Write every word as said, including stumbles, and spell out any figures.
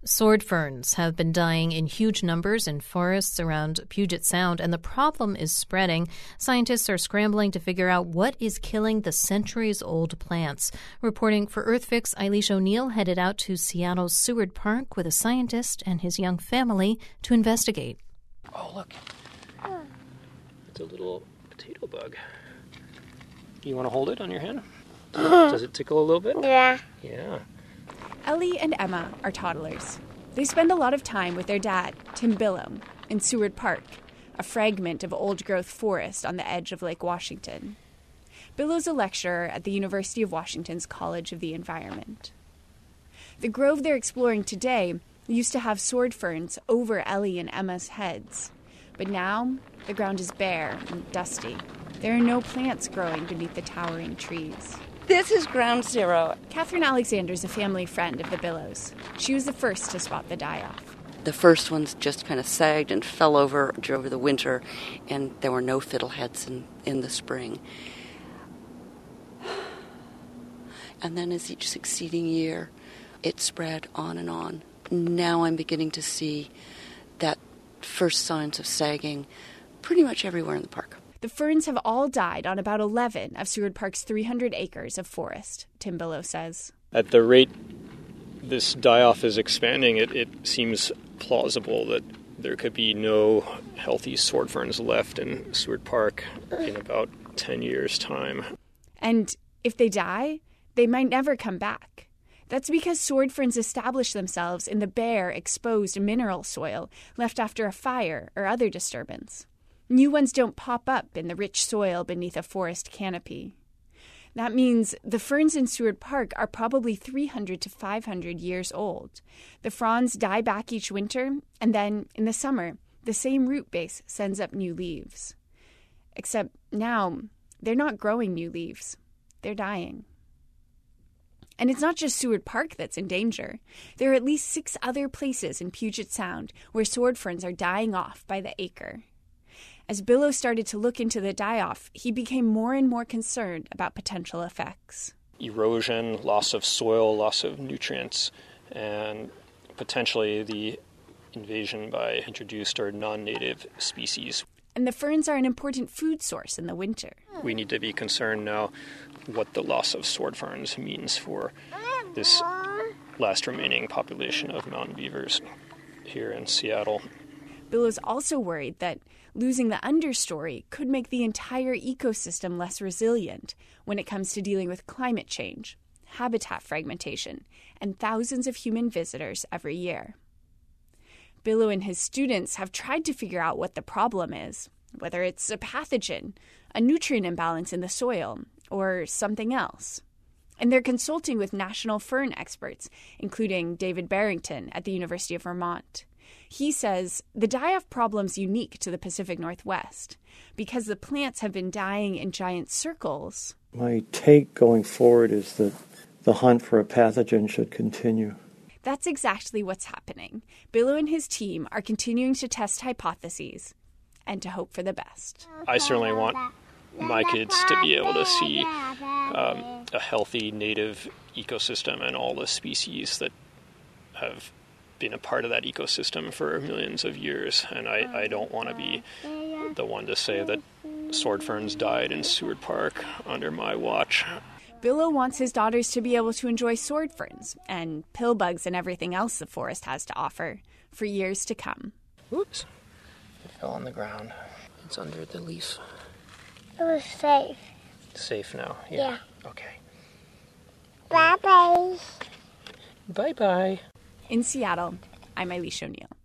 Sword ferns have been dying in huge numbers in forests around Puget Sound, and the problem is spreading. Scientists are scrambling to figure out what is killing the centuries-old plants. Reporting for EarthFix, Eilish O'Neill headed out to Seattle's Seward Park with a scientist and his young family to investigate. Oh, look. It's a little potato bug. You want to hold it on your hand? Does it tickle a little bit? Yeah. Yeah. Ellie and Emma are toddlers. They spend a lot of time with their dad, Tim Billow, in Seward Park, a fragment of old-growth forest on the edge of Lake Washington. Billow's a lecturer at the University of Washington's College of the Environment. The grove they're exploring today used to have sword ferns over Ellie and Emma's heads. But now, the ground is bare and dusty. There are no plants growing beneath the towering trees. This is ground zero. Catherine Alexander is a family friend of the Billows. She was the first to spot the die-off. The first ones just kind of sagged and fell over over the winter, and there were no fiddleheads in, in the spring. And then as each succeeding year, it spread on and on. Now I'm beginning to see that first signs of sagging pretty much everywhere in the park. The ferns have all died on about eleven of Seward Park's three hundred acres of forest, Tim Billow says. At the rate this die-off is expanding, it, it seems plausible that there could be no healthy sword ferns left in Seward Park in about ten years' time. And if they die, they might never come back. That's because sword ferns establish themselves in the bare, exposed mineral soil left after a fire or other disturbance. New ones don't pop up in the rich soil beneath a forest canopy. That means the ferns in Seward Park are probably three hundred to five hundred years old. The fronds die back each winter, and then, in the summer, the same root base sends up new leaves. Except now, they're not growing new leaves. They're dying. And it's not just Seward Park that's in danger. There are at least six other places in Puget Sound where sword ferns are dying off by the acre. As Billow started to look into the die-off, he became more and more concerned about potential effects. Erosion, loss of soil, loss of nutrients, and potentially the invasion by introduced or non-native species. And the ferns are an important food source in the winter. We need to be concerned now what the loss of sword ferns means for this last remaining population of mountain beavers here in Seattle. Billow's also worried that losing the understory could make the entire ecosystem less resilient when it comes to dealing with climate change, habitat fragmentation, and thousands of human visitors every year. Billow and his students have tried to figure out what the problem is, whether it's a pathogen, a nutrient imbalance in the soil, or something else. And they're consulting with national fern experts, including David Barrington at the University of Vermont. He says the die-off problem's unique to the Pacific Northwest because the plants have been dying in giant circles. My take going forward is that the hunt for a pathogen should continue. That's exactly what's happening. Billow and his team are continuing to test hypotheses and to hope for the best. I certainly want my kids to be able to see um, a healthy native ecosystem and all the species that have been a part of that ecosystem for millions of years. And I, I don't want to be the one to say that sword ferns died in Seward Park under my watch. Billow wants his daughters to be able to enjoy sword ferns and pillbugs and everything else the forest has to offer for years to come. Oops. It fell on the ground. It's under the leaf. It was safe. Safe now? Yeah. Yeah. Okay. Bye-bye. Bye-bye. In Seattle, I'm Eilish O'Neill.